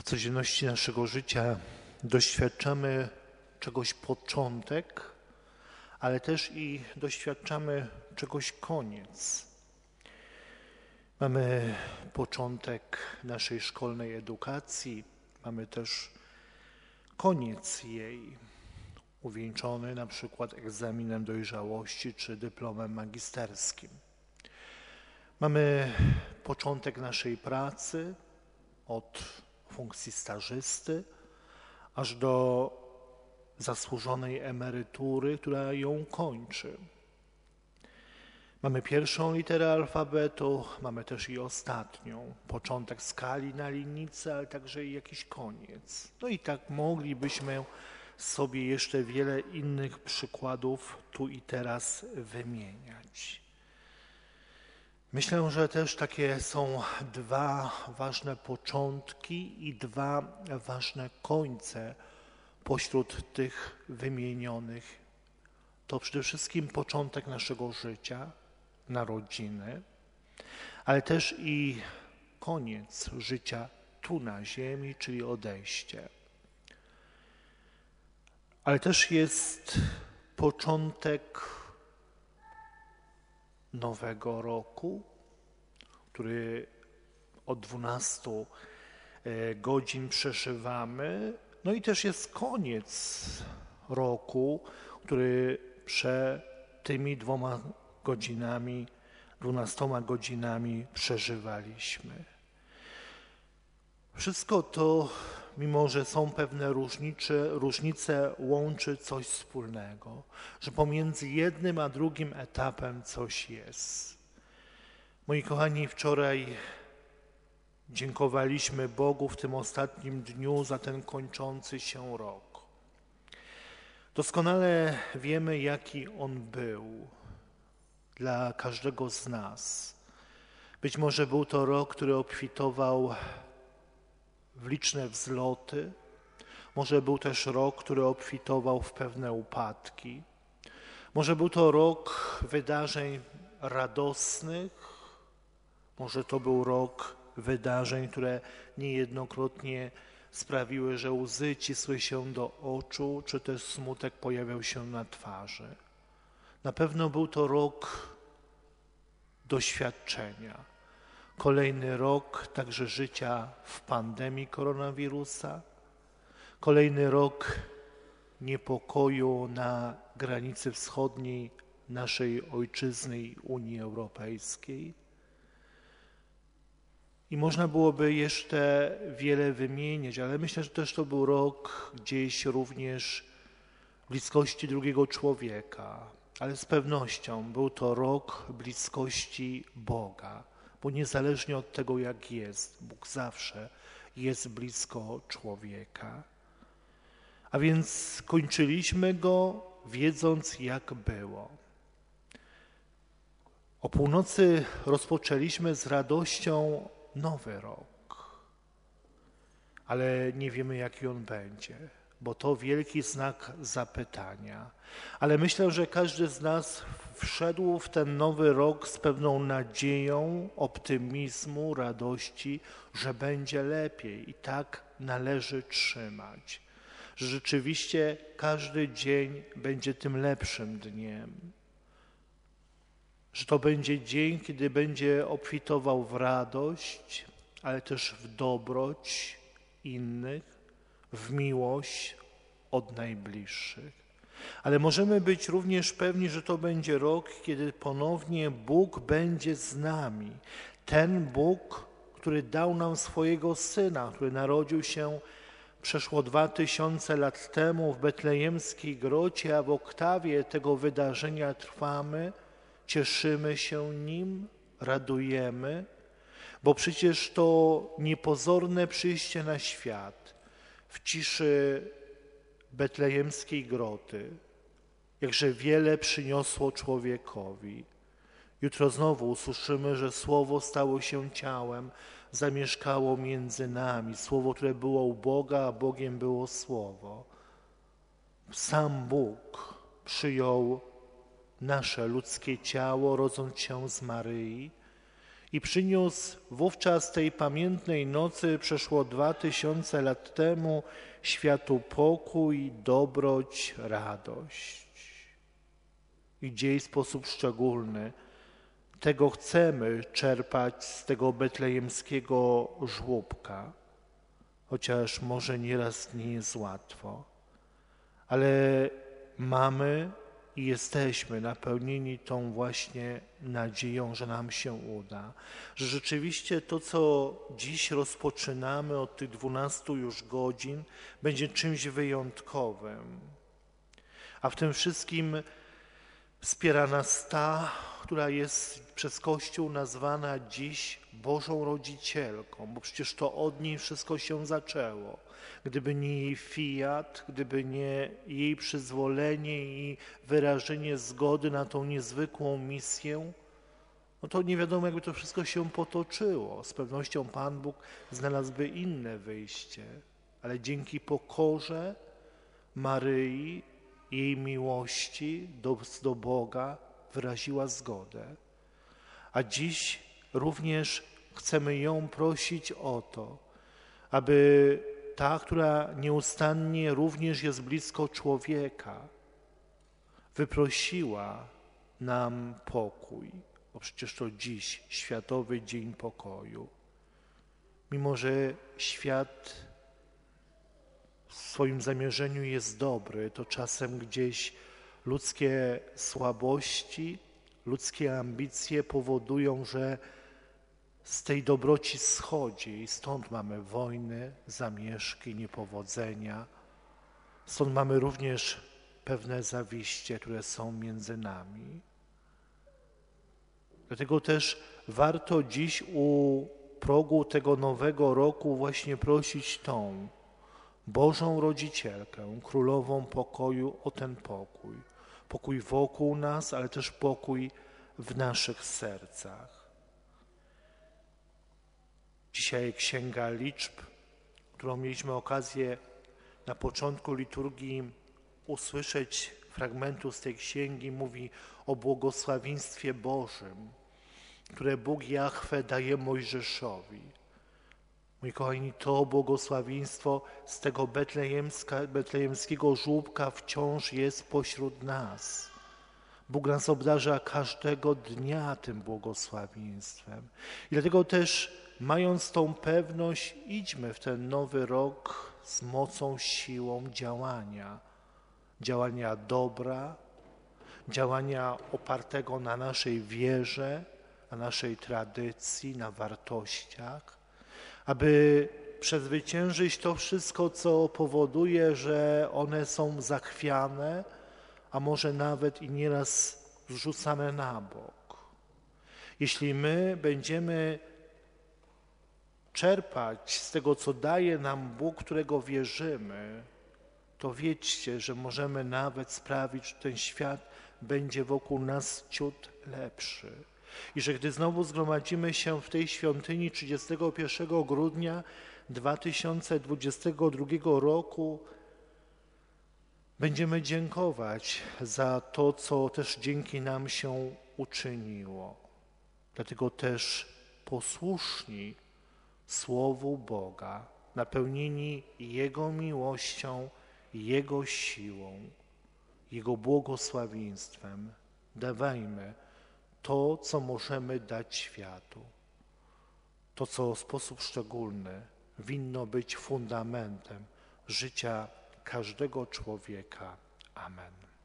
codzienności naszego życia doświadczamy czegoś początek, ale też i doświadczamy czegoś koniec. Mamy początek naszej szkolnej edukacji, mamy też koniec jej, uwieńczony na przykład egzaminem dojrzałości czy dyplomem magisterskim. Mamy początek naszej pracy od funkcji stażysty aż do zasłużonej emerytury, która ją kończy. Mamy pierwszą literę alfabetu, mamy też i ostatnią. Początek skali na linijce, ale także i jakiś koniec. No i tak moglibyśmy sobie jeszcze wiele innych przykładów tu i teraz wymieniać. Myślę, że też takie są dwa ważne początki i dwa ważne końce pośród tych wymienionych. To przede wszystkim początek naszego życia, narodziny, ale też i koniec życia tu na ziemi, czyli odejście. Ale też jest początek nowego roku, który od 12 godzin przeżywamy. No i też jest koniec roku, który przed tymi 12 godzinami przeżywaliśmy. Wszystko to, mimo że są pewne różnice, łączy coś wspólnego, że pomiędzy jednym a drugim etapem coś jest. Moi kochani, wczoraj dziękowaliśmy Bogu w tym ostatnim dniu za ten kończący się rok. Doskonale wiemy, jaki on był dla każdego z nas. Być może był to rok, który obfitował w liczne wzloty. Może był też rok, który obfitował w pewne upadki. Może był to rok wydarzeń radosnych. Może to był rok wydarzeń, które niejednokrotnie sprawiły, że łzy cisły się do oczu, czy też smutek pojawiał się na twarzy. Na pewno był to rok doświadczenia. Kolejny rok także życia w pandemii koronawirusa. Kolejny rok niepokoju na granicy wschodniej naszej ojczyzny i Unii Europejskiej. I można byłoby jeszcze wiele wymieniać, ale myślę, że też to był rok gdzieś również bliskości drugiego człowieka, ale z pewnością był to rok bliskości Boga, bo niezależnie od tego, jak jest, Bóg zawsze jest blisko człowieka. A więc kończyliśmy go, wiedząc, jak było. O północy rozpoczęliśmy z radością nowy rok, ale nie wiemy, jaki on będzie, bo to wielki znak zapytania. Ale myślę, że każdy z nas wszedł w ten nowy rok z pewną nadzieją, optymizmu, radości, że będzie lepiej i tak należy trzymać. Że rzeczywiście każdy dzień będzie tym lepszym dniem. Że to będzie dzień, kiedy będzie obfitował w radość, ale też w dobroć innych, w miłość od najbliższych. Ale możemy być również pewni, że to będzie rok, kiedy ponownie Bóg będzie z nami. Ten Bóg, który dał nam swojego Syna, który narodził się przeszło 2000 lat temu w betlejemskiej grocie, a w oktawie tego wydarzenia trwamy, cieszymy się Nim, radujemy, bo przecież to niepozorne przyjście na świat w ciszy betlejemskiej groty, jakże wiele przyniosło człowiekowi. Jutro znowu usłyszymy, że Słowo stało się ciałem, zamieszkało między nami. Słowo, które było u Boga, a Bogiem było Słowo. Sam Bóg przyjął nasze ludzkie ciało, rodząc się z Maryi I przyniósł wówczas tej pamiętnej nocy, przeszło 2000 lat temu, światu pokój, dobroć, radość. I dziś w sposób szczególny tego chcemy czerpać z tego betlejemskiego żłóbka, chociaż może nieraz nie jest łatwo, ale mamy i jesteśmy napełnieni tą właśnie nadzieją, że nam się uda, że rzeczywiście to, co dziś rozpoczynamy od tych 12 już godzin, będzie czymś wyjątkowym. A w tym wszystkim wspiera nas ta, która jest przez Kościół nazwana dziś Bożą Rodzicielką, bo przecież to od niej wszystko się zaczęło. Gdyby nie jej fiat, gdyby nie jej przyzwolenie i wyrażenie zgody na tą niezwykłą misję, no to nie wiadomo, jakby to wszystko się potoczyło. Z pewnością Pan Bóg znalazłby inne wyjście, ale dzięki pokorze Maryi, jej miłości do Boga wyraziła zgodę. A dziś również chcemy ją prosić o to, aby ta, która nieustannie również jest blisko człowieka, wyprosiła nam pokój, bo przecież to dziś Światowy Dzień Pokoju. Mimo że świat w swoim zamierzeniu jest dobry, to czasem gdzieś ludzkie słabości, ludzkie ambicje powodują, że z tej dobroci schodzi i stąd mamy wojny, zamieszki, niepowodzenia. Stąd mamy również pewne zawiście, które są między nami. Dlatego też warto dziś u progu tego nowego roku właśnie prosić tą Bożą Rodzicielkę, Królową Pokoju o ten pokój. Pokój wokół nas, ale też pokój w naszych sercach. Dzisiaj Księga Liczb, którą mieliśmy okazję na początku liturgii usłyszeć fragmentu z tej księgi, mówi o błogosławieństwie Bożym, które Bóg Jahwe daje Mojżeszowi. Moi kochani, to błogosławieństwo z tego betlejemskiego żłóbka wciąż jest pośród nas. Bóg nas obdarza każdego dnia tym błogosławieństwem. I dlatego też, mając tą pewność, idźmy w ten nowy rok z mocą, siłą działania dobra, działania opartego na naszej wierze, na naszej tradycji, na wartościach, aby przezwyciężyć to wszystko, co powoduje, że one są zachwiane, a może nawet i nieraz zrzucane na bok. Jeśli my będziemy czerpać z tego, co daje nam Bóg, którego wierzymy, to wiedzcie, że możemy nawet sprawić, że ten świat będzie wokół nas ciut lepszy. I że gdy znowu zgromadzimy się w tej świątyni 31 grudnia 2022 roku, będziemy dziękować za to, co też dzięki nam się uczyniło. Dlatego też posłuszni Słowu Boga, napełnieni Jego miłością, Jego siłą, Jego błogosławieństwem, dawajmy to, co możemy dać światu. To, co w sposób szczególny winno być fundamentem życia każdego człowieka. Amen.